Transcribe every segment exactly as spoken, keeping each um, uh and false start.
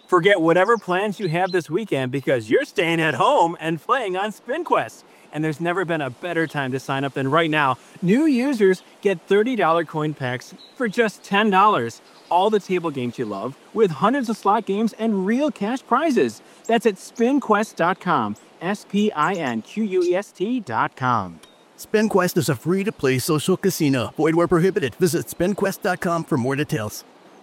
Forget whatever plans you have this weekend because you're staying at home and playing on SpinQuest. And there's never been a better time to sign up than right now. New users get thirty dollars coin packs for just ten dollars. All the table games you love with hundreds of slot games and real cash prizes. That's at spin quest dot com. S P I N Q U E S T dot com. SpinQuest is a free-to-play social casino. Void where prohibited. Visit spin quest dot com for more details.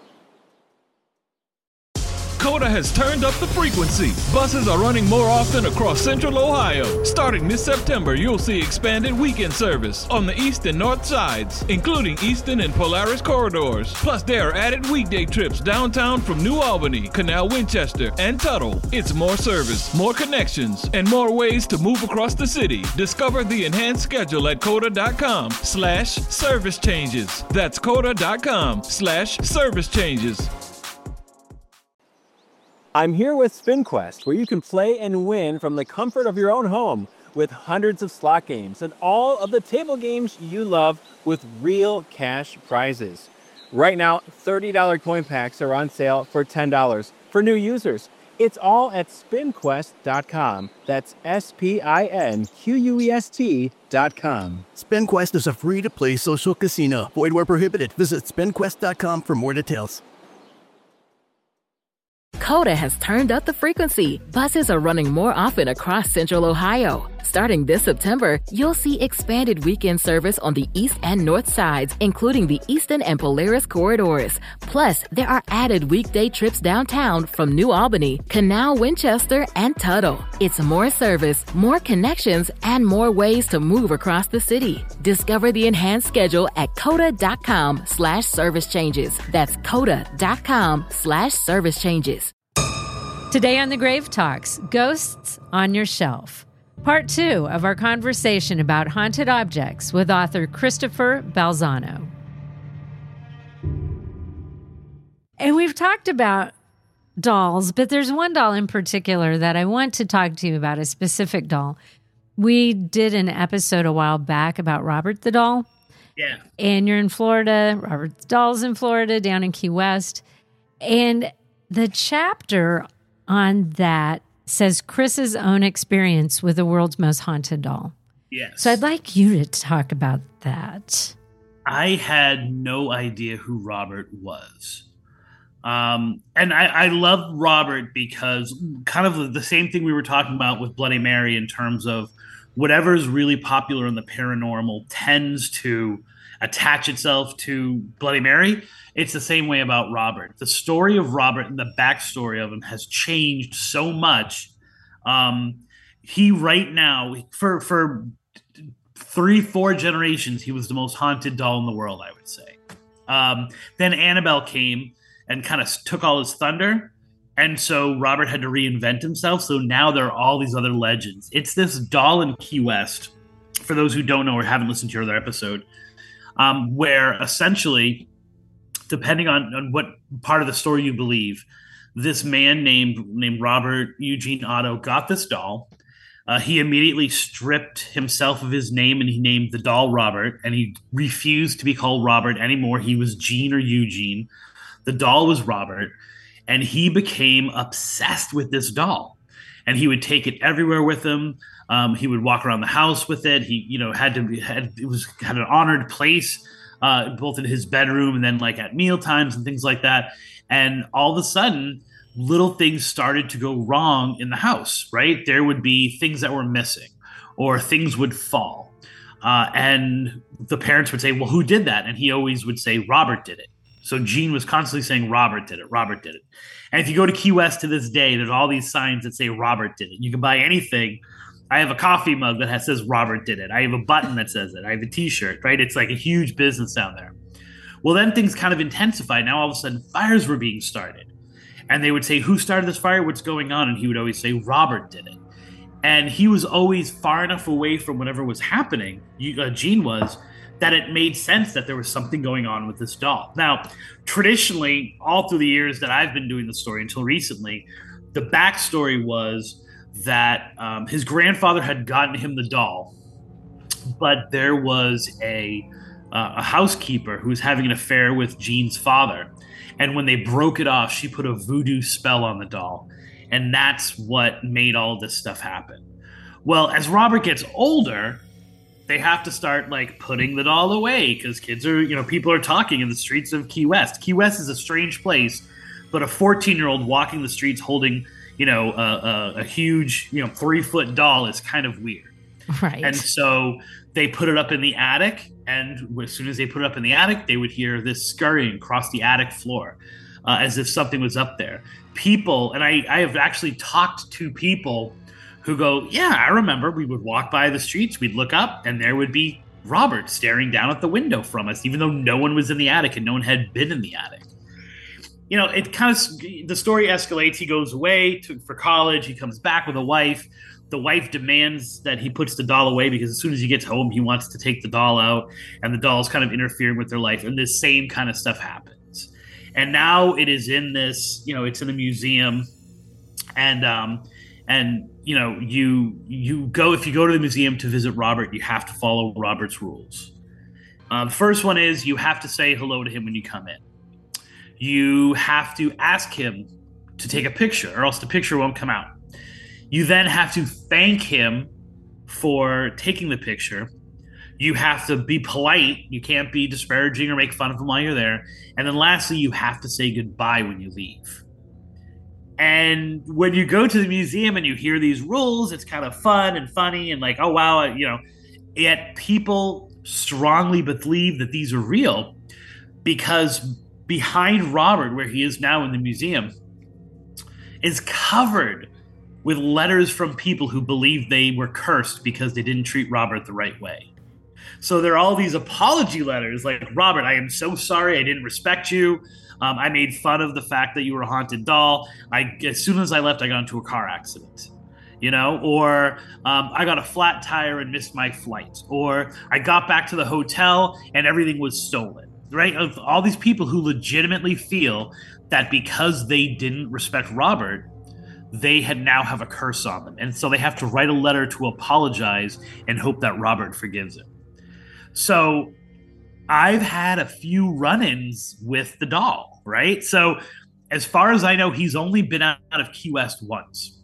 Coda has turned up the frequency. Buses are running more often across Central Ohio. Starting this September, you'll see expanded weekend service on the east and north sides, including Eastern and Polaris corridors. Plus, there are added weekday trips downtown from New Albany, Canal Winchester, and Tuttle. It's more service, more connections, and more ways to move across the city. Discover the enhanced schedule at coda.com slash service changes. That's coda.com slash service changes. I'm here with SpinQuest, where you can play and win from the comfort of your own home with hundreds of slot games and all of the table games you love with real cash prizes. Right now, thirty dollars coin packs are on sale for ten dollars for new users. It's all at spin quest dot com. That's S P I N Q U E S T dot com. SpinQuest is a free-to-play social casino. Void where prohibited. Visit spin quest dot com for more details. Coda has turned up the frequency. Buses are running more often across Central Ohio. Starting this September, you'll see expanded weekend service on the east and north sides, including the Eastern and Polaris corridors. Plus, there are added weekday trips downtown from New Albany, Canal Winchester, and Tuttle. It's more service, more connections, and more ways to move across the city. Discover the enhanced schedule at coda.com slash service changes. That's coda.com slash service changes. Today on The Grave Talks, Ghosts on Your Shelf. Part two of our conversation about haunted objects with author Christopher Balzano. And we've talked about dolls, but there's one doll in particular that I want to talk to you about, a specific doll. We did an episode a while back about Robert the doll. Yeah. And you're in Florida. Robert the doll's in Florida, down in Key West. And the chapter on that says Chris's own experience with the world's most haunted doll. Yes. So I'd like you to talk about that. I had no idea who Robert was. Um, and I, I love Robert because kind of the same thing we were talking about with Bloody Mary in terms of whatever is really popular in the paranormal tends to attach itself to Bloody Mary. It's the same way about Robert. The story of Robert and the backstory of him has changed so much. Um, he right now, for for three, four generations, he was the most haunted doll in the world, I would say. Um, then Annabelle came and kind of took all his thunder. And so Robert had to reinvent himself. So now there are all these other legends. It's this doll in Key West, for those who don't know or haven't listened to your other episode, um, where essentially, depending on, on what part of the story you believe, this man named named Robert Eugene Otto got this doll. Uh, he immediately stripped himself of his name and he named the doll Robert, and he refused to be called Robert anymore. He was Gene or Eugene. The doll was Robert, and he became obsessed with this doll. And he would take it everywhere with him. Um, he would walk around the house with it. He, you know, had to be, had it was had an honored place. Uh, both in his bedroom and then like at meal times and things like that. And all of a sudden, little things started to go wrong in the house, right? There would be things that were missing or things would fall. Uh, and the parents would say, well, who did that? And he always would say, Robert did it. So Gene was constantly saying, Robert did it, Robert did it. And if you go to Key West to this day, there's all these signs that say Robert did it. You can buy anything. I have a coffee mug that has, says Robert did it. I have a button that says it. I have a t-shirt, right? It's like a huge business down there. Well, then things kind of intensified. Now all of a sudden fires were being started. And they would say, who started this fire? What's going on? And he would always say, Robert did it. And he was always far enough away from whatever was happening, uh, Gene was, that it made sense that there was something going on with this doll. Now, traditionally, all through the years that I've been doing the story until recently, the backstory was that um, his grandfather had gotten him the doll, but there was a uh, a housekeeper who was having an affair with Jean's father. And when they broke it off, she put a voodoo spell on the doll. And that's what made all this stuff happen. Well, as Robert gets older, they have to start like putting the doll away because kids are, you know, people are talking in the streets of Key West. Key West is a strange place, but a fourteen-year-old walking the streets holding, you know, a, a, a huge, you know, three-foot doll is kind of weird. Right. And so they put it up in the attic, and as soon as they put it up in the attic, they would hear this scurrying across the attic floor uh, as if something was up there. People, and I, I have actually talked to people who go, yeah, I remember we would walk by the streets, we'd look up, and there would be Robert staring down at the window from us, even though no one was in the attic and no one had been in the attic. You know, it kind of, the story escalates. He goes away to, for college. He comes back with a wife. The wife demands that he puts the doll away because as soon as he gets home, he wants to take the doll out, and the doll's kind of interfering with their life. And this same kind of stuff happens. And now it is in this, you know, it's in a museum, and, um, and, you know, you, you go, if you go to the museum to visit Robert, you have to follow Robert's rules. Uh, the first one is you have to say hello to him when you come in. You have to ask him to take a picture, or else the picture won't come out. You then have to thank him for taking the picture. You have to be polite. You can't be disparaging or make fun of him while you're there. And then lastly, you have to say goodbye when you leave. And when you go to the museum and you hear these rules, it's kind of fun and funny and like, oh, wow, you know, yet people strongly believe that these are real because behind Robert, where he is now in the museum, is covered with letters from people who believe they were cursed because they didn't treat Robert the right way. So there are all these apology letters like, Robert, I am so sorry I didn't respect you. Um, I made fun of the fact that you were a haunted doll. I, as soon as I left, I got into a car accident, you know, or um, I got a flat tire and missed my flight, or I got back to the hotel and everything was stolen, right? Of all these people who legitimately feel that because they didn't respect Robert, they had now have a curse on them. And so they have to write a letter to apologize and hope that Robert forgives him. So I've had a few run-ins with the doll, right? So as far as I know, he's only been out of Key West once.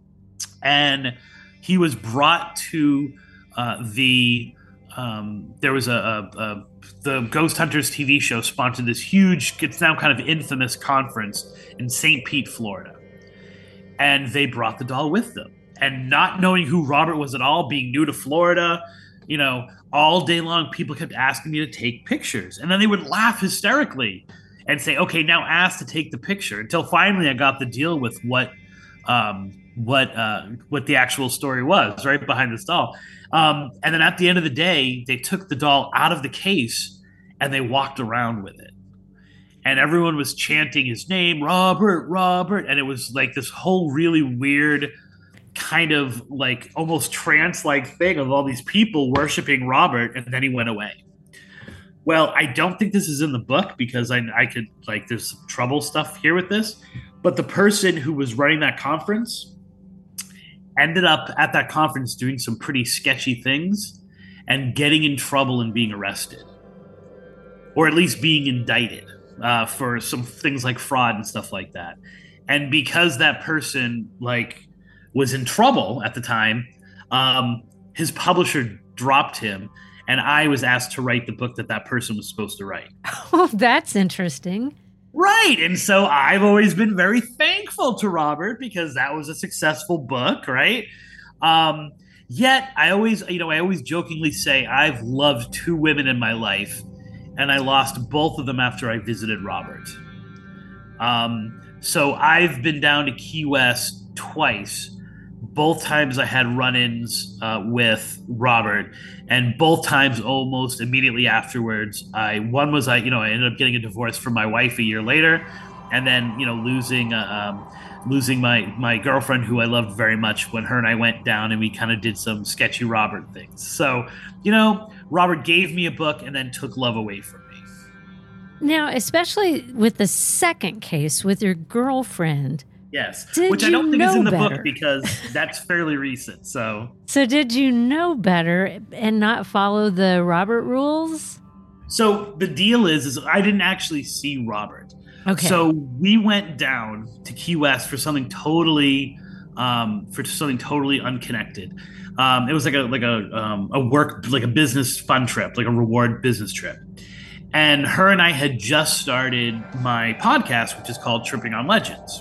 And he was brought to uh, the, um, there was a, a, a, the Ghost Hunters T V show sponsored this huge, it's now kind of infamous conference in Saint Pete, Florida. And they brought the doll with them. And not knowing who Robert was at all, being new to Florida, you know, all day long, people kept asking me to take pictures. And then they would laugh hysterically and say, okay, now ask to take the picture. Until finally I got the deal with what um, what uh, what the actual story was, right behind this doll. Um, and then at the end of the day, they took the doll out of the case and they walked around with it. And everyone was chanting his name, Robert, Robert. And it was like this whole really weird kind of like almost trance-like thing of all these people worshiping Robert, and then he went away. Well, I don't think this is in the book because I, I could, like, there's some trouble stuff here with this, but the person who was running that conference ended up at that conference doing some pretty sketchy things and getting in trouble and being arrested, or at least being indicted uh, for some things like fraud and stuff like that. And because that person, like, was in trouble at the time, um, his publisher dropped him, and I was asked to write the book that that person was supposed to write. Oh, that's interesting. Right. And so I've always been very thankful to Robert because that was a successful book, right? Um, yet I always, you know, I always jokingly say I've loved two women in my life, and I lost both of them after I visited Robert. Um, so I've been down to Key West twice. Both times I had run-ins uh, with Robert, and both times almost immediately afterwards, I one was I you know I ended up getting a divorce from my wife a year later, and then you know losing uh, um, losing my my girlfriend who I loved very much when her and I went down and we kind of did some sketchy Robert things. So you know Robert gave me a book and then took love away from me. Now, especially with the second case with your girlfriend. Yes, did which I don't think is in the better? book because that's fairly recent. So, so did you know better and not follow the Robert rules? So the deal is, is I didn't actually see Robert. Okay. So we went down to Key West for something totally, um, for something totally unconnected. Um, it was like a like a um, a work like a business fun trip, like a reward business trip. And her and I had just started my podcast, which is called Tripping on Legends.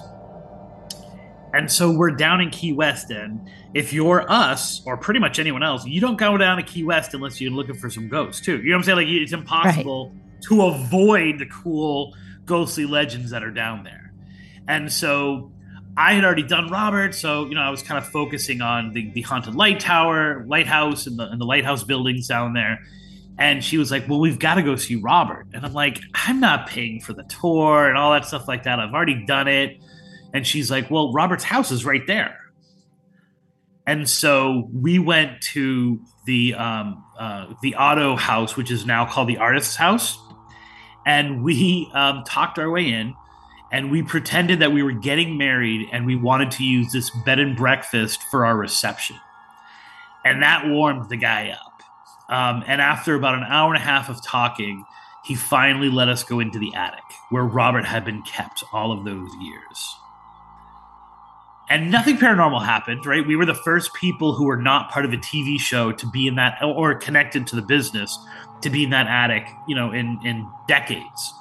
And so we're down in Key West, and if you're us or pretty much anyone else, you don't go down to Key West unless you're looking for some ghosts too. You know what I'm saying? Like it's impossible right. to avoid the cool ghostly legends that are down there. And so I had already done Robert, so you know I was kind of focusing on the, the haunted light tower, lighthouse, and the and the lighthouse buildings down there. And she was like, "Well, we've got to go see Robert." And I'm like, "I'm not paying for the tour and all that stuff like that. I've already done it." And she's like, "Well, Robert's house is right there." And so we went to the um, uh, the Otto house, which is now called the Artist's House, and we um, talked our way in. And we pretended that we were getting married and we wanted to use this bed and breakfast for our reception. And that warmed the guy up. Um, and after about an hour and a half of talking, he finally let us go into the attic where Robert had been kept all of those years. And nothing paranormal happened, right? We were the first people who were not part of a T V show to be in that, or connected to the business, to be in that attic, you know, in, in decades.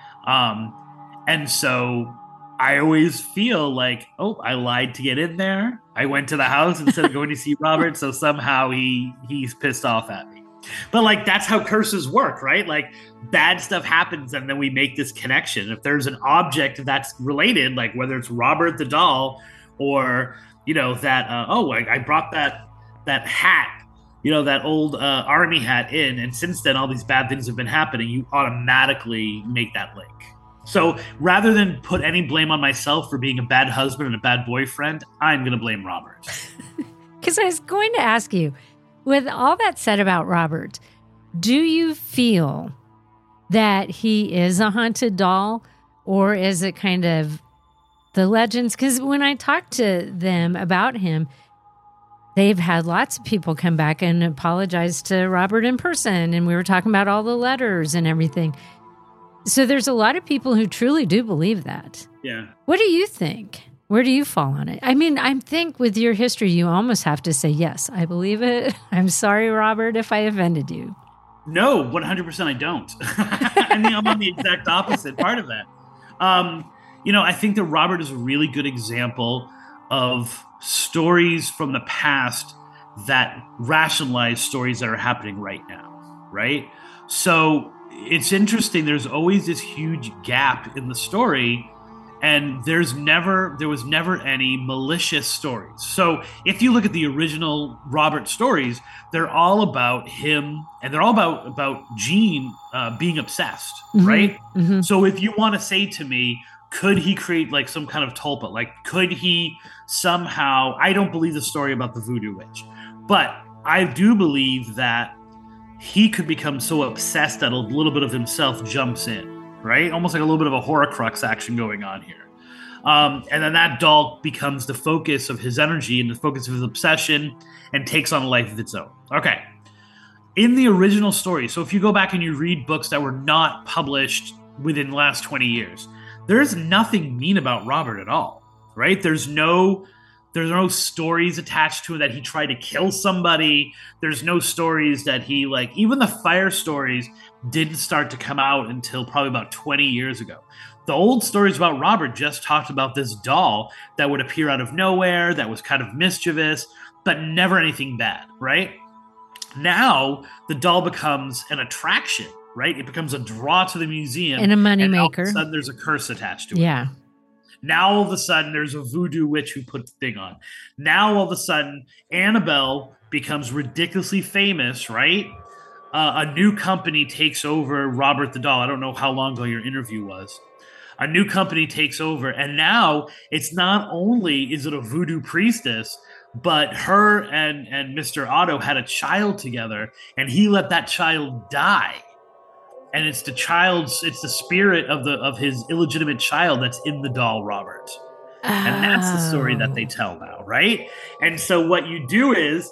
Um, And so I always feel like, oh, I lied to get in there. I went to the house instead of going to see Robert. So somehow he he's pissed off at me. But like, that's how curses work, right? Like bad stuff happens and then we make this connection. If there's an object that's related, like whether it's Robert the doll or, you know, that, uh, oh, I, I brought that, that hat, you know, that old uh, army hat in. And since then, all these bad things have been happening. You automatically make that link. So rather than put any blame on myself for being a bad husband and a bad boyfriend, I'm going to blame Robert. Because I was going to ask you, with all that said about Robert, do you feel that he is a haunted doll, or is it kind of the legends? Because when I talked to them about him, they've had lots of people come back and apologize to Robert in person, and we were talking about all the letters and everything. So there's a lot of people who truly do believe that. Yeah. What do you think? Where do you fall on it? I mean, I think with your history, you almost have to say, yes, I believe it. I'm sorry, Robert, if I offended you. No, one hundred percent I don't. I mean, I'm on the exact opposite part of that. Um, you know, I think that Robert is a really good example of stories from the past that rationalize stories that are happening right now, right? So it's interesting. There's always this huge gap in the story, and there's never, there was never any malicious stories. So if you look at the original Robert stories, they're all about him, and they're all about, about Jean uh, being obsessed, mm-hmm. right? Mm-hmm. So if you want to say to me, could he create like some kind of tulpa? Like, could he somehow, I don't believe the story about the voodoo witch, but I do believe that he could become so obsessed that a little bit of himself jumps in, right? Almost like a little bit of a Horcrux action going on here. Um, and then that doll becomes the focus of his energy and the focus of his obsession and takes on a life of its own. Okay. In the original story, so if you go back and you read books that were not published within the last twenty years, there's nothing mean about Robert at all, right? There's no... There's no stories attached to it that he tried to kill somebody. There's no stories that he, like, even the fire stories didn't start to come out until probably about twenty years ago. The old stories about Robert just talked about this doll that would appear out of nowhere, that was kind of mischievous, but never anything bad, right? Now, the doll becomes an attraction, right? It becomes a draw to the museum. And a moneymaker. And all of a sudden, there's a curse attached to it. Yeah. Now, all of a sudden, there's a voodoo witch who put the thing on. Now, all of a sudden, Annabelle becomes ridiculously famous, right? Uh, a new company takes over Robert the doll. I don't know how long ago your interview was. A new company takes over. And now, it's not only is it a voodoo priestess, but her and, and Mister Otto had a child together, and he let that child die. And it's the child's, it's the spirit of the of his illegitimate child that's in the doll, Robert. Oh. And that's the story that they tell now, right? And so what you do is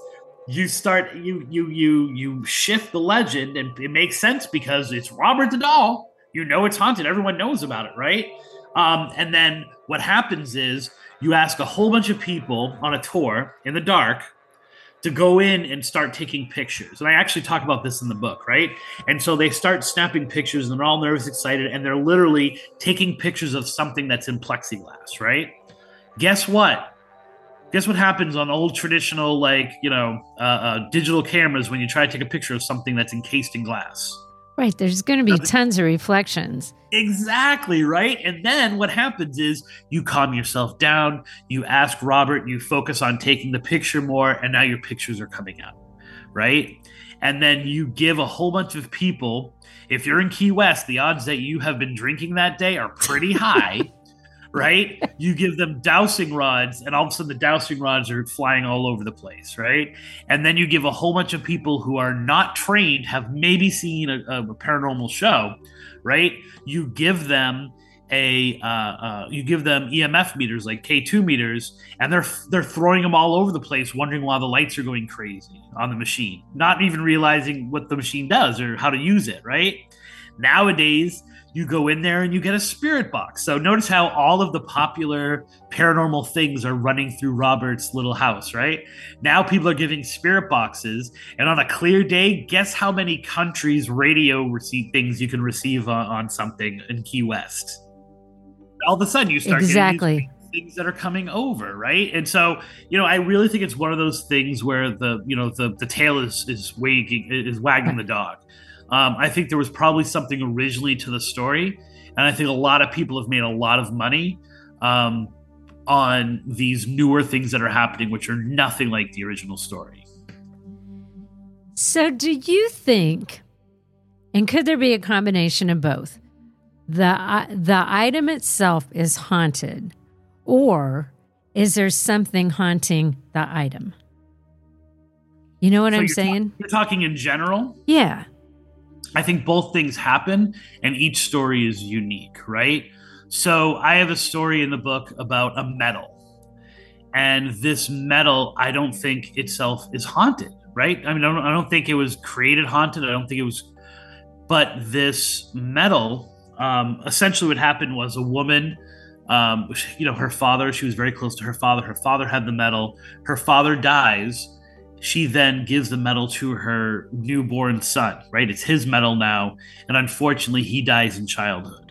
you start you you you you shift the legend, and it makes sense because it's Robert the doll. You know it's haunted. Everyone knows about it, right? Um, and then what happens is you ask a whole bunch of people on a tour in the dark to go in and start taking pictures. And I actually talk about this in the book, right? And so they start snapping pictures, and they're all nervous, excited, and they're literally taking pictures of something that's in plexiglass, right? Guess what? Guess what happens on old traditional, like, you know, uh, uh, digital cameras when you try to take a picture of something that's encased in glass? Right. There's going to be tons of reflections. Exactly, right? And then what happens is you calm yourself down, you ask Robert, you focus on taking the picture more, and now your pictures are coming out, right? And then you give a whole bunch of people, if you're in Key West, the odds that you have been drinking that day are pretty high, right? You give them dowsing rods, and all of a sudden the dowsing rods are flying all over the place, right? And then you give a whole bunch of people who are not trained, have maybe seen a, a paranormal show, right? You give them a uh, uh, you give them E M F meters, like K two meters, and they're they're throwing them all over the place, wondering why the lights are going crazy on the machine, not even realizing what the machine does or how to use it, right? Nowadays, you go in there and you get a spirit box. So notice how all of the popular paranormal things are running through Robert's little house, right? Now people are giving spirit boxes, and on a clear day, guess how many countries radio receive things you can receive on, on something in Key West? All of a sudden you start exactly. getting these things that are coming over, right? And so, you know, I really think it's one of those things where the, you know, the the tail is is wagging is wagging the dog. Um, I think there was probably something originally to the story, and I think a lot of people have made a lot of money um, on these newer things that are happening, which are nothing like the original story. So do you think, and could there be a combination of both, the uh, the item itself is haunted, or is there something haunting the item? You know what so I'm you're saying? Ta- you're talking in general? Yeah. I think both things happen, and each story is unique, right? So I have a story in the book about a medal, and this medal, I don't think itself is haunted, right? I mean, I don't, I don't think it was created haunted. I don't think it was, but this medal, um, essentially what happened was a woman, um, you know, her father, she was very close to her father. Her father had the medal. Her father dies. She then gives the medal to her newborn son, right? It's his medal now. And unfortunately, he dies in childhood.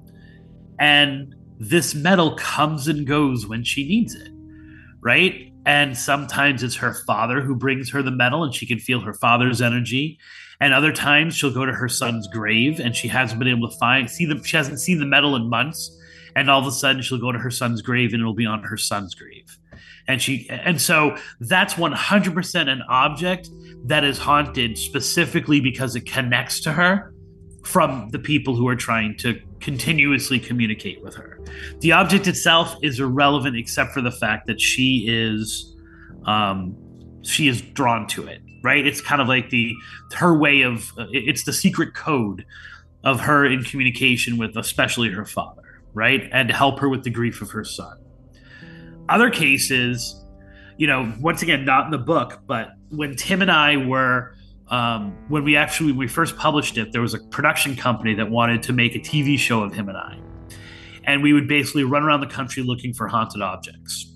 And this medal comes and goes when she needs it, right? And sometimes it's her father who brings her the medal, and she can feel her father's energy. And other times she'll go to her son's grave, and she hasn't been able to find, see the, she hasn't seen the medal in months. And all of a sudden she'll go to her son's grave, and it'll be on her son's grave. And she, and so that's one hundred percent an object that is haunted specifically because it connects to her from the people who are trying to continuously communicate with her. The object itself is irrelevant except for the fact that she is, um, she is drawn to it, right? It's kind of like the, her way of, uh, it's the secret code of her in communication with especially her father, right? And to help her with the grief of her son. Other cases, you know, once again, not in the book, but when Tim and I were, um, when we actually, when we first published it, there was a production company that wanted to make a T V show of him and I. And we would basically run around the country looking for haunted objects.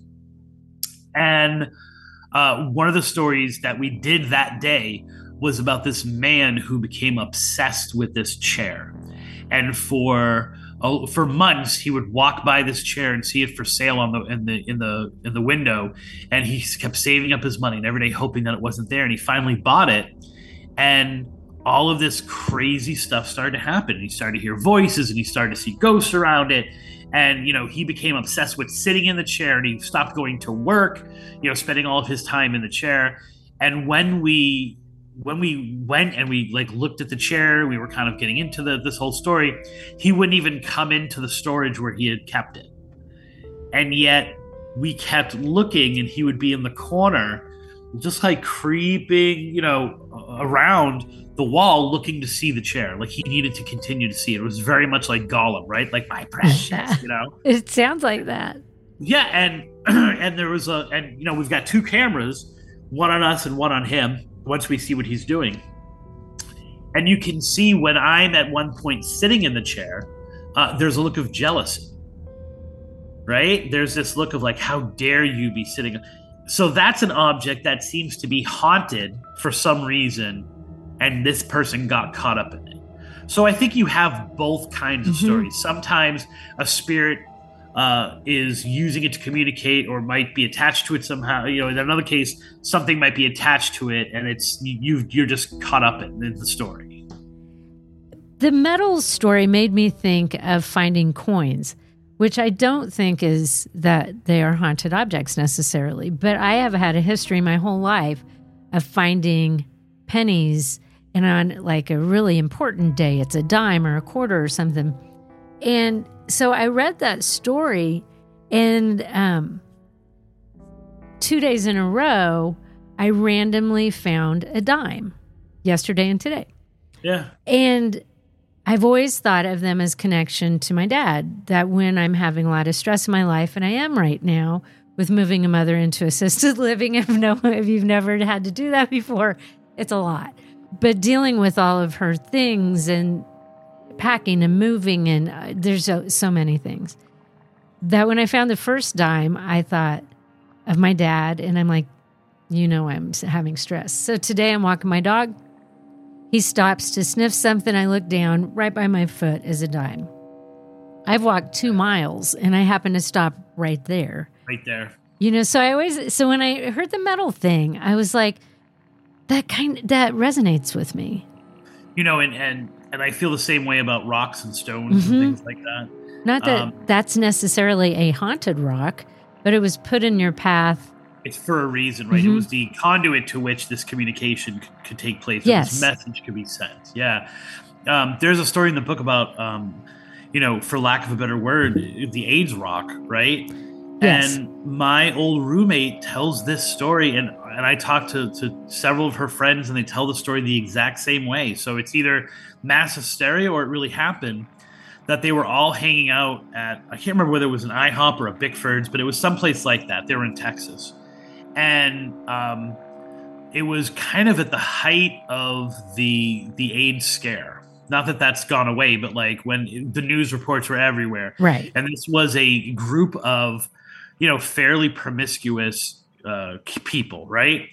And uh, one of the stories that we did that day was about this man who became obsessed with this chair. And for Oh, for months, he would walk by this chair and see it for sale on the in the in the in the window, and he kept saving up his money and every day hoping that it wasn't there. And he finally bought it, and all of this crazy stuff started to happen. He started to hear voices, and he started to see ghosts around it. And you know, he became obsessed with sitting in the chair, and he stopped going to work. You know, spending all of his time in the chair. And when we when we went and we like looked at the chair, we were kind of getting into the, this whole story. He wouldn't even come into the storage where he had kept it. And yet we kept looking, and he would be in the corner, just like creeping, you know, around the wall, looking to see the chair. Like he needed to continue to see it. It was very much like Gollum, right? Like my precious, you know? It sounds like that. Yeah. And, and there was a, and you know, we've got two cameras. one on us and one on him once we see what he's doing. And you can see when I'm at one point sitting in the chair, uh, there's a look of jealousy, right? There's this look of like, how dare you be sitting? So that's an object that seems to be haunted for some reason, and this person got caught up in it. So I think you have both kinds of mm-hmm. stories. Sometimes a spirit uh, is using it to communicate, or might be attached to it somehow. You know, in another case, something might be attached to it, and it's you. You're just caught up in, in the story. The metal story made me think of finding coins, which I don't think is that they are haunted objects necessarily, but I have had a history my whole life of finding pennies, and on like a really important day, it's a dime or a quarter or something. And so I read that story, and um, two days in a row, I randomly found a dime yesterday and today. Yeah. And I've always thought of them as connection to my dad, that when I'm having a lot of stress in my life, and I am right now with moving a mother into assisted living, if, no, if you've never had to do that before, it's a lot. But dealing with all of her things and packing and moving, and uh, there's so, so many things, that when I found the first dime, I thought of my dad, and I'm like, you know, I'm having stress. So today I'm walking my dog. He stops to sniff something. I look down. Right by my foot is a dime. I've walked two miles, and I happen to stop right there. Right there. You know, so I always, so when I heard the metal thing, I was like, that kind, that resonates with me. You know, and and, and I feel the same way about rocks and stones mm-hmm. and things like that. Not that um, that's necessarily a haunted rock, but it was put in your path. It's for a reason, right? Mm-hmm. It was the conduit to which this communication could, could take place. Yes. This message could be sent. Yeah. Um, there's a story in the book about, um, you know, for lack of a better word, the AIDS rock, right? Yes. And my old roommate tells this story, and, and I talked to, to several of her friends, and they tell the story the exact same way. So it's either mass hysteria or it really happened, that they were all hanging out at, I can't remember whether it was an IHOP or a Bickford's, but it was someplace like that. They were in Texas. And um, it was kind of at the height of the the AIDS scare. Not that that's gone away, but like when the news reports were everywhere. Right. And this was a group of, you know, fairly promiscuous uh, people, right?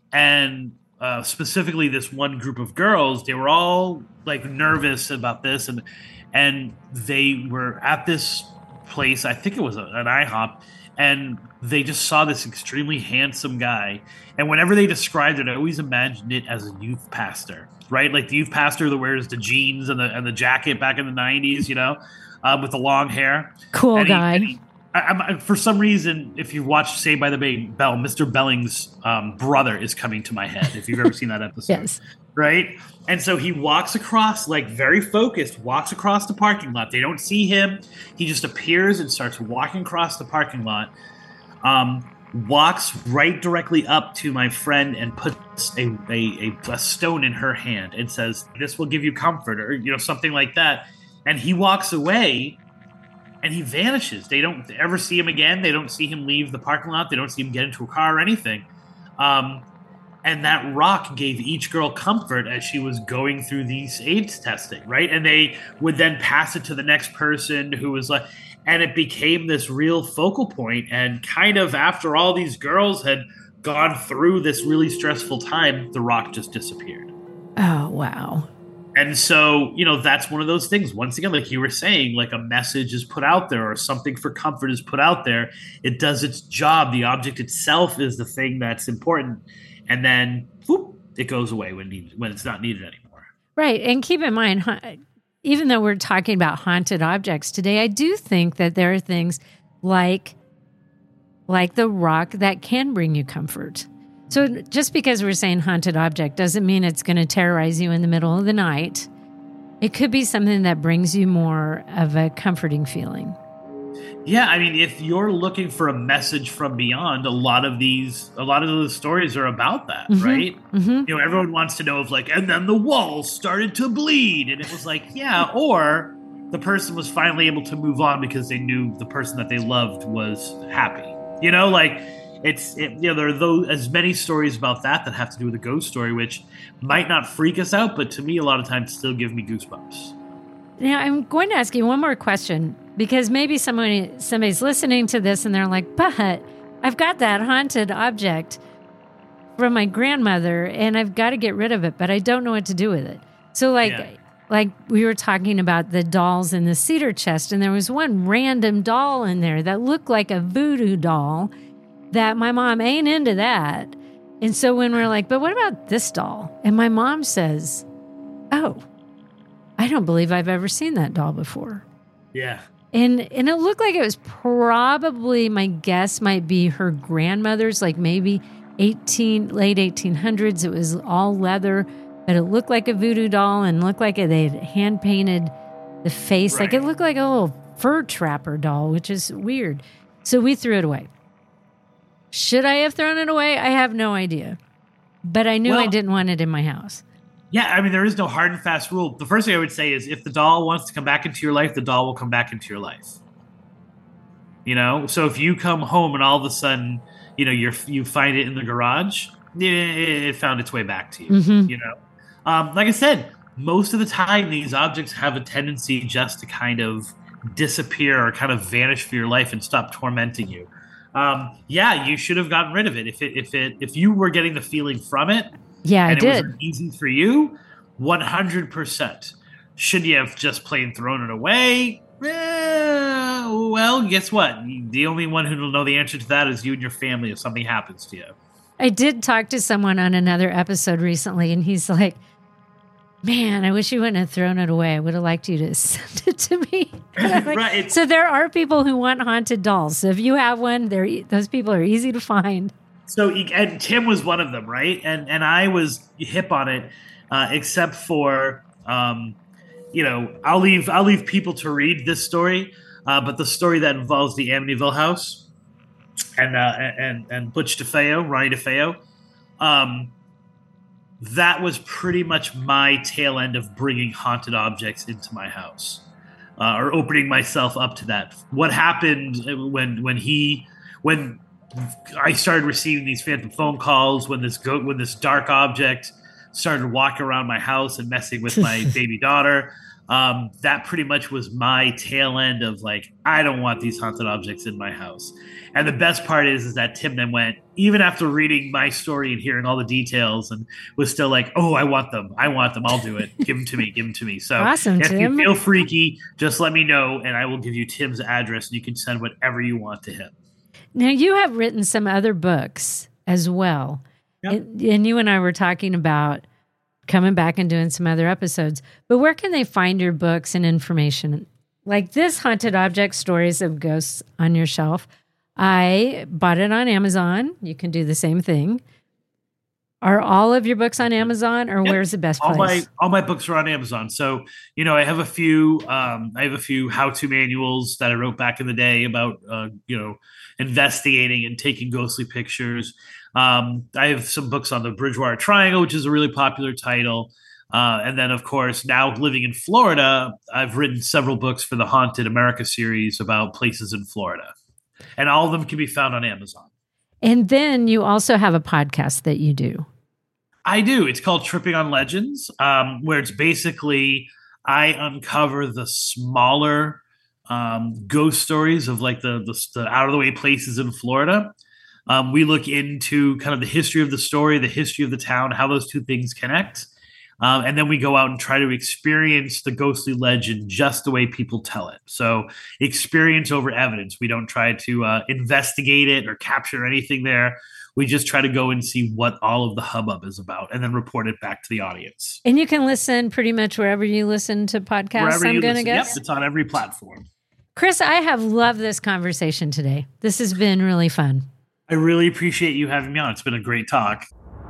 And uh, specifically this one group of girls, they were all like nervous about this. And, and they were at this place, I think it was a, an IHOP, and they just saw this extremely handsome guy. And whenever they described it, I always imagined it as a youth pastor, right? Like the youth pastor that wears the jeans and the and the jacket back in the nineties, you know, uh, with the long hair. Cool and guy. He, he, I, I, for some reason, if you've watched Saved by the Bell, Mister Belling's um, brother is coming to my head, if you've ever seen that episode. Yes. Right? And so he walks across, like very focused, walks across the parking lot. They don't see him. He just appears and starts walking across the parking lot. Um, walks right directly up to my friend and puts a, a, a, a stone in her hand and says, "This will give you comfort," or, you know, something like that. And he walks away and he vanishes. They don't ever see him again. They don't see him leave the parking lot. They don't see him get into a car or anything. Um, and that rock gave each girl comfort as she was going through these AIDS testing, right? And they would then pass it to the next person who was like, and it became this real focal point. And kind of after all these girls had gone through this really stressful time, the rock just disappeared. Oh, wow. And so, you know, that's one of those things. Once again, like you were saying, like a message is put out there or something for comfort is put out there. It does its job. The object itself is the thing that's important. And then, whoop, it goes away when need, when it's not needed anymore. Right. And keep in mind, even though we're talking about haunted objects today, I do think that there are things like, like the rock that can bring you comfort. So just because we're saying haunted object doesn't mean it's going to terrorize you in the middle of the night. It could be something that brings you more of a comforting feeling. Yeah, I mean, if you're looking for a message from beyond, a lot of these, a lot of those stories are about that, mm-hmm. right? Mm-hmm. You know, everyone wants to know if like, and then the walls started to bleed, and it was like, yeah, or the person was finally able to move on because they knew the person that they loved was happy. You know, like it's, it, you know, there are those, as many stories about that that have to do with a ghost story, which might not freak us out, but to me, a lot of times still give me goosebumps. Now, I'm going to ask you one more question, because maybe somebody somebody's listening to this and they're like, but I've got that haunted object from my grandmother and I've got to get rid of it, but I don't know what to do with it. So like, yeah. like we were talking about the dolls in the cedar chest, and there was one random doll in there that looked like a voodoo doll that my mom ain't into that. And so when we're like, but what about this doll? And my mom says, oh, I don't believe I've ever seen that doll before. Yeah. And and it looked like it was probably, my guess might be her grandmother's, like maybe eighteen late eighteen hundreds. It was all leather, but it looked like a voodoo doll and looked like they had hand painted the face. Right. Like it looked like a little fur trapper doll, which is weird. So we threw it away. Should I have thrown it away? I have no idea. But I knew well, I didn't want it in my house. Yeah, I mean, there is no hard and fast rule. The first thing I would say is if the doll wants to come back into your life, the doll will come back into your life. You know? So if you come home and all of a sudden, you know, you're, you find it in the garage, it, it found its way back to you, mm-hmm. you know? Um, like I said, most of the time, these objects have a tendency just to kind of disappear or kind of vanish for your life and stop tormenting you. Um, yeah, you should have gotten rid of it. If it, if it, if you were getting the feeling from it, yeah, I and did. It was easy for you, one hundred percent. Should you have just plain thrown it away? Eh, well, guess what? The only one who will know the answer to that is you and your family if something happens to you. I did talk to someone on another episode recently, and he's like, man, I wish you wouldn't have thrown it away. I would have liked you to send it to me. Like, right. So there are people who want haunted dolls. So if you have one, they're, those people are easy to find. So, and Tim was one of them, right? And and I was hip on it, uh, except for, um, you know, I'll leave I'll leave people to read this story, uh, but the story that involves the Amityville house and uh, and and Butch DeFeo, Ronnie DeFeo, um, that was pretty much my tail end of bringing haunted objects into my house, uh, or opening myself up to that. What happened when when he when I started receiving these phantom phone calls, when this go- when this dark object started walking around my house and messing with my baby daughter. Um, that pretty much was my tail end of like, I don't want these haunted objects in my house. And the best part is, is that Tim then went, even after reading my story and hearing all the details, and was still like, oh, I want them. I want them. I'll do it. Give them to me. Give them to me. So awesome, if Tim. you feel freaky, just let me know and I will give you Tim's address and you can send whatever you want to him. Now, you have written some other books as well. Yep. And, and you and I were talking about coming back and doing some other episodes. But where can they find your books and information? Like this Haunted Object Stories of Ghosts on Your Shelf. I bought it on Amazon. You can do the same thing. Are all of your books on Amazon, or yep. where's the best place? All my all my books are on Amazon. So, you know, I have a few um, I have a few how-to manuals that I wrote back in the day about uh, you know, investigating and taking ghostly pictures. Um, I have some books on the Bridgewater Triangle, which is a really popular title. Uh, and then, of course, now living in Florida, I've written several books for the Haunted America series about places in Florida. And all of them can be found on Amazon. And then you also have a podcast that you do. I do. It's called Tripping on Legends, um, where it's basically I uncover the smaller um, ghost stories of like the, the, the out-of-the-way places in Florida. Um, we look into kind of the history of the story, the history of the town, how those two things connect. Um, and then we go out and try to experience the ghostly legend just the way people tell it. So experience over evidence. We don't try to uh, investigate it or capture anything there. We just try to go and see what all of the hubbub is about and then report it back to the audience. And you can listen pretty much wherever you listen to podcasts, wherever I'm going to guess. Yep, it's on every platform. Chris, I have loved this conversation today. This has been really fun. I really appreciate you having me on. It's been a great talk.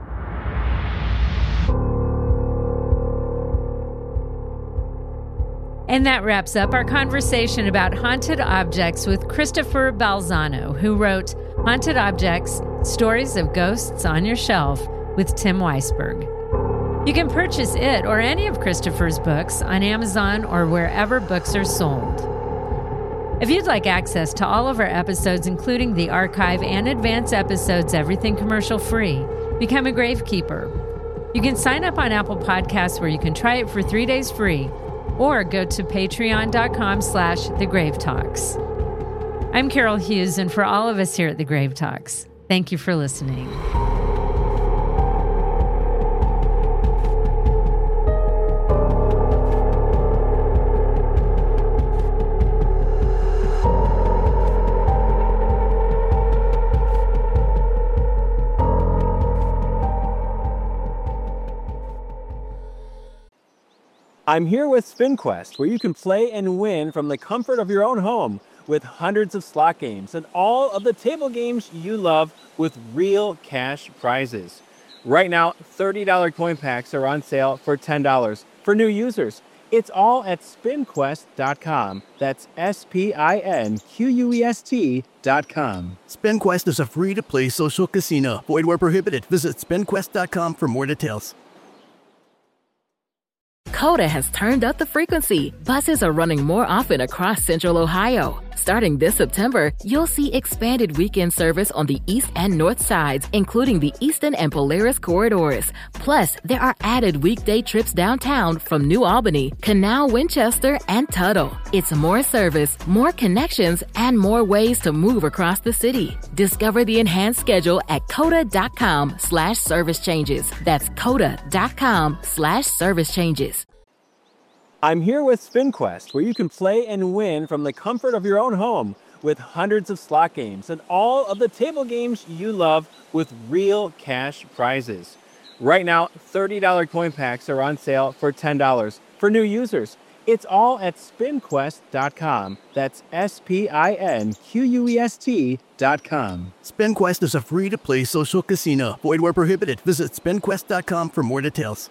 And that wraps up our conversation about haunted objects with Christopher Balzano, who wrote Haunted Objects, Stories of Ghosts on Your Shelf with Tim Weisberg. You can purchase it or any of Christopher's books on Amazon or wherever books are sold. If you'd like access to all of our episodes, including the archive and advance episodes, everything commercial free, become a Gravekeeper. You can sign up on Apple Podcasts where you can try it for three days free, or go to patreon.com slash The Grave Talks. I'm Carol Hughes, and for all of us here at The Grave Talks, thank you for listening. I'm here with SpinQuest, where you can play and win from the comfort of your own home with hundreds of slot games and all of the table games you love with real cash prizes. Right now, thirty dollar coin packs are on sale for ten dollars for new users. It's all at spin quest dot com. That's S P I N Q U E S T dot com. SpinQuest is a free-to-play social casino. Void where prohibited. Visit spin quest dot com for more details. Coda has turned up the frequency. Buses are running more often across Central Ohio. Starting this September, you'll see expanded weekend service on the east and north sides, including the Easton and Polaris corridors. Plus, there are added weekday trips downtown from New Albany, Canal, Winchester, and Tuttle. It's more service, more connections, and more ways to move across the city. Discover the enhanced schedule at coda.com slash service changes. That's coda.com slash service changes. I'm here with SpinQuest, where you can play and win from the comfort of your own home with hundreds of slot games and all of the table games you love with real cash prizes. Right now, thirty dollar coin packs are on sale for ten dollars for new users. It's all at spin quest dot com. That's S P I N Q U E S T dot com. SpinQuest is a free-to-play social casino. Void where prohibited. Visit spin quest dot com for more details.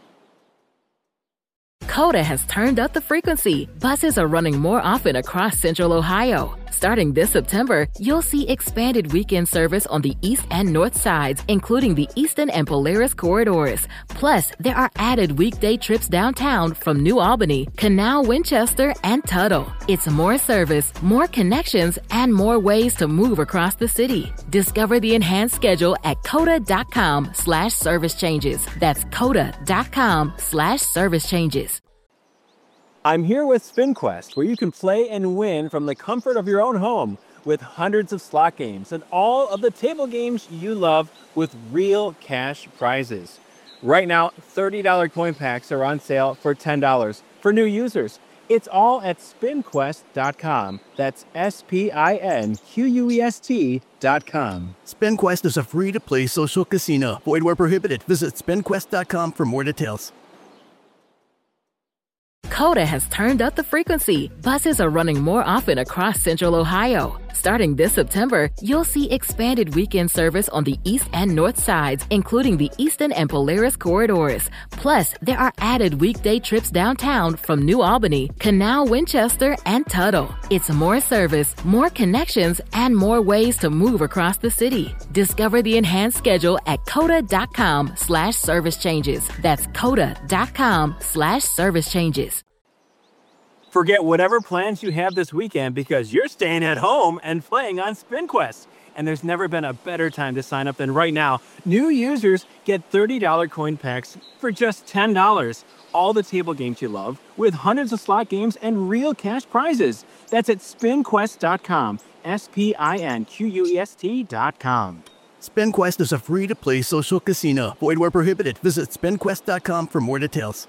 Coda has turned up the frequency. Buses are running more often across Central Ohio. Starting this September, you'll see expanded weekend service on the east and north sides, including the Easton and Polaris corridors. Plus, there are added weekday trips downtown from New Albany, Canal, Winchester, and Tuttle. It's more service, more connections, and more ways to move across the city. Discover the enhanced schedule at coda.com slash service changes. That's coda.com slash service changes. I'm here with SpinQuest, where you can play and win from the comfort of your own home with hundreds of slot games and all of the table games you love with real cash prizes. Right now, thirty dollar coin packs are on sale for ten dollars for new users. It's all at spin quest dot com. That's S P I N Q U E S T dot com. SpinQuest is a free-to-play social casino. Void where prohibited. Visit spin quest dot com for more details. Coda has turned up the frequency. Buses are running more often across Central Ohio. Starting this September, you'll see expanded weekend service on the east and north sides, including the Easton and Polaris corridors. Plus, there are added weekday trips downtown from New Albany, Canal, Winchester, and Tuttle. It's more service, more connections, and more ways to move across the city. Discover the enhanced schedule at coda.com slash service changes. That's coda.com slash service changes. Forget whatever plans you have this weekend because you're staying at home and playing on SpinQuest. And there's never been a better time to sign up than right now. New users get thirty dollar coin packs for just ten dollars. All the table games you love with hundreds of slot games and real cash prizes. That's at spin quest dot com. S P I N Q U E S T dot com. SpinQuest is a free-to-play social casino. Void where prohibited. Visit spin quest dot com for more details.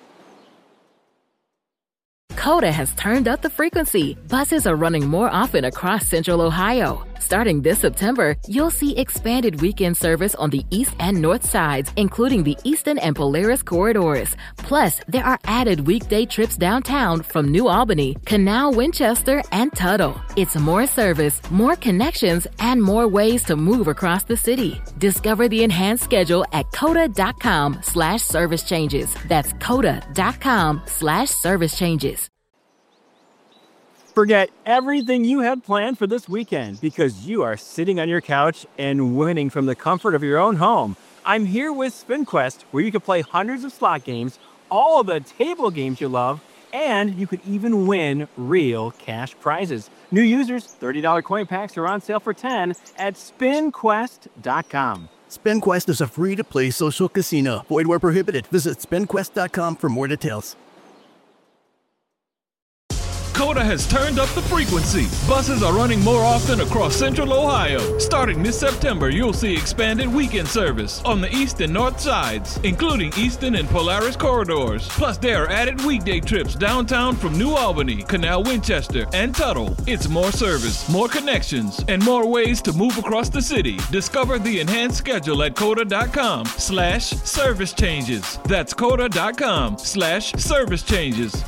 Coda has turned up the frequency. Buses are running more often across Central Ohio. Starting this September, you'll see expanded weekend service on the east and north sides, including the Easton and Polaris corridors. Plus, there are added weekday trips downtown from New Albany, Canal, Winchester, and Tuttle. It's more service, more connections, and more ways to move across the city. Discover the enhanced schedule at coda.com slash service changes. That's coda.com slash service changes. Forget everything you had planned for this weekend because you are sitting on your couch and winning from the comfort of your own home. I'm here with SpinQuest, where you can play hundreds of slot games, all of the table games you love, and you could even win real cash prizes. New users, thirty dollars coin packs are on sale for ten dollars at spin quest dot com. SpinQuest is a free-to-play social casino. Void where prohibited. Visit spin quest dot com for more details. Coda has turned up the frequency. Buses are running more often across Central Ohio. Starting this September, you'll see expanded weekend service on the east and north sides, including Easton and Polaris corridors. Plus, there are added weekday trips downtown from New Albany, Canal Winchester, and Tuttle. It's more service, more connections, and more ways to move across the city. Discover the enhanced schedule at coda.com slash service changes. That's coda.com slash service changes.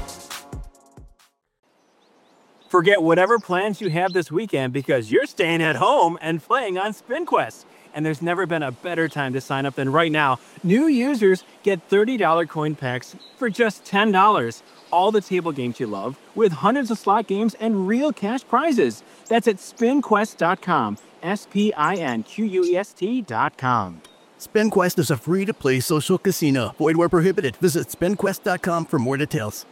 Forget whatever plans you have this weekend because you're staying at home and playing on SpinQuest. And there's never been a better time to sign up than right now. New users get thirty dollars coin packs for just ten dollars. All the table games you love with hundreds of slot games and real cash prizes. That's at spin quest dot com. S P I N Q U E S T dot com. SpinQuest is a free-to-play social casino. Void where prohibited. Visit spin quest dot com for more details.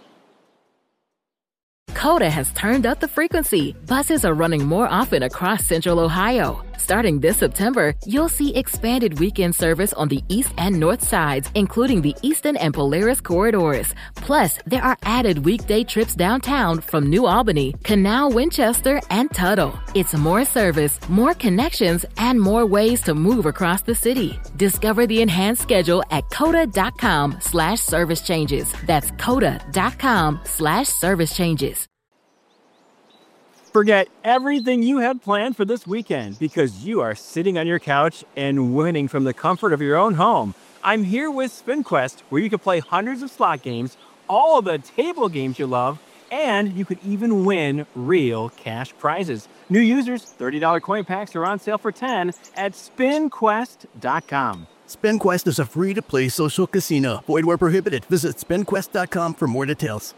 Coda has turned up the frequency. Buses are running more often across Central Ohio. Starting this September, you'll see expanded weekend service on the east and north sides, including the Easton and Polaris corridors. Plus, there are added weekday trips downtown from New Albany, Canal Winchester, and Tuttle. It's more service, more connections, and more ways to move across the city. Discover the enhanced schedule at coda.com slash service changes. That's coda.com slash service changes. Forget everything you had planned for this weekend because you are sitting on your couch and winning from the comfort of your own home. I'm here with SpinQuest, where you can play hundreds of slot games, all of the table games you love, and you could even win real cash prizes. New users, thirty dollars coin packs are on sale for ten dollars at spin quest dot com. SpinQuest is a free-to-play social casino. Void where prohibited. Visit spin quest dot com for more details.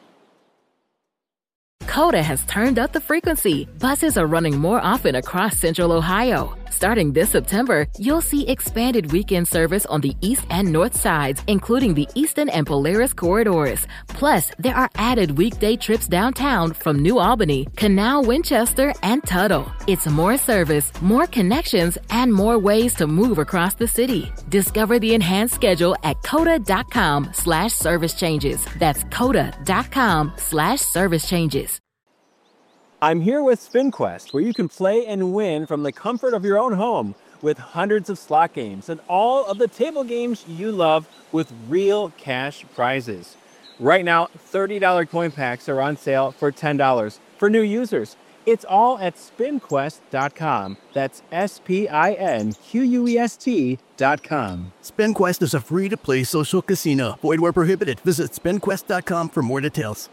Coda has turned up the frequency. Buses are running more often across Central Ohio. Starting this September, you'll see expanded weekend service on the east and north sides, including the Easton and Polaris corridors. Plus, there are added weekday trips downtown from New Albany, Canal Winchester, and Tuttle. It's more service, more connections, and more ways to move across the city. Discover the enhanced schedule at coda.com slash service changes. That's coda.com slash service changes. I'm here with SpinQuest, where you can play and win from the comfort of your own home with hundreds of slot games and all of the table games you love with real cash prizes. Right now, thirty dollars coin packs are on sale for ten dollars for new users. It's all at spin quest dot com. That's S P I N Q U E S T dot com. SpinQuest is a free-to-play social casino. Void where prohibited. Visit spin quest dot com for more details.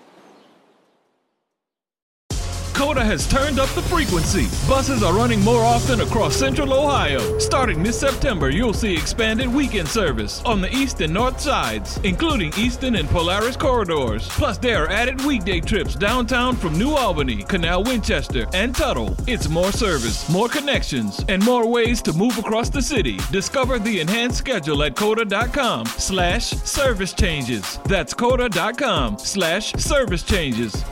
Coda has turned up the frequency. Buses are running more often across Central Ohio. Starting this September, you'll see expanded weekend service on the east and north sides, including Easton and Polaris corridors. Plus, there are added weekday trips downtown from New Albany, Canal Winchester, and Tuttle. It's more service, more connections, and more ways to move across the city. Discover the enhanced schedule at coda.com slash service changes. That's coda.com slash service changes.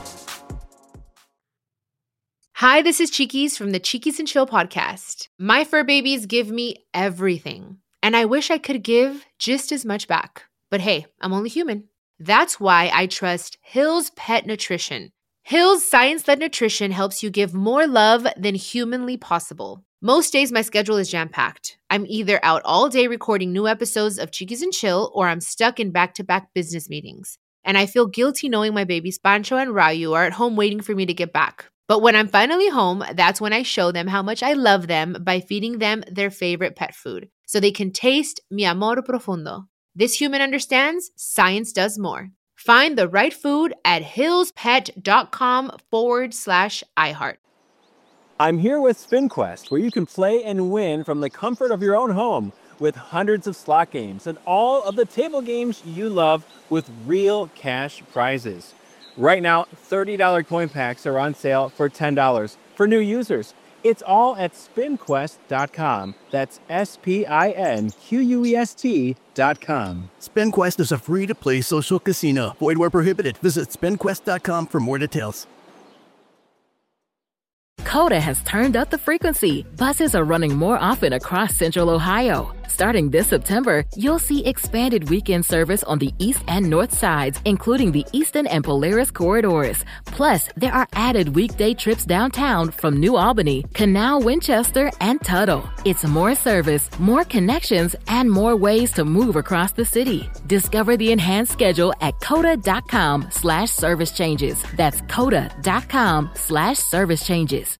Hi, this is Cheekies from the Cheekies and Chill podcast. My fur babies give me everything, and I wish I could give just as much back. But hey, I'm only human. That's why I trust Hill's Pet Nutrition. Hill's science-led nutrition helps you give more love than humanly possible. Most days my schedule is jam-packed. I'm either out all day recording new episodes of Cheekies and Chill, or I'm stuck in back-to-back business meetings. And I feel guilty knowing my babies Pancho and Rayu are at home waiting for me to get back. But when I'm finally home, that's when I show them how much I love them by feeding them their favorite pet food, so they can taste mi amor profundo. This human understands, science does more. Find the right food at hillspet.com forward slash iHeart. I'm here with SpinQuest, where you can play and win from the comfort of your own home with hundreds of slot games and all of the table games you love with real cash prizes. Right now, thirty dollars coin packs are on sale for ten dollars for new users. It's all at spin quest dot com. That's S P I N Q U E S T dot com. SpinQuest is a free-to-play social casino. Void where prohibited. Visit spin quest dot com for more details. Coda has turned up the frequency. Buses are running more often across Central Ohio. Starting this September, you'll see expanded weekend service on the east and north sides, including the Easton and Polaris corridors. Plus, there are added weekday trips downtown from New Albany, Canal, Winchester, and Tuttle. It's more service, more connections, and more ways to move across the city. Discover the enhanced schedule at coda dot com slash service changes. That's coda dot com slash service changes.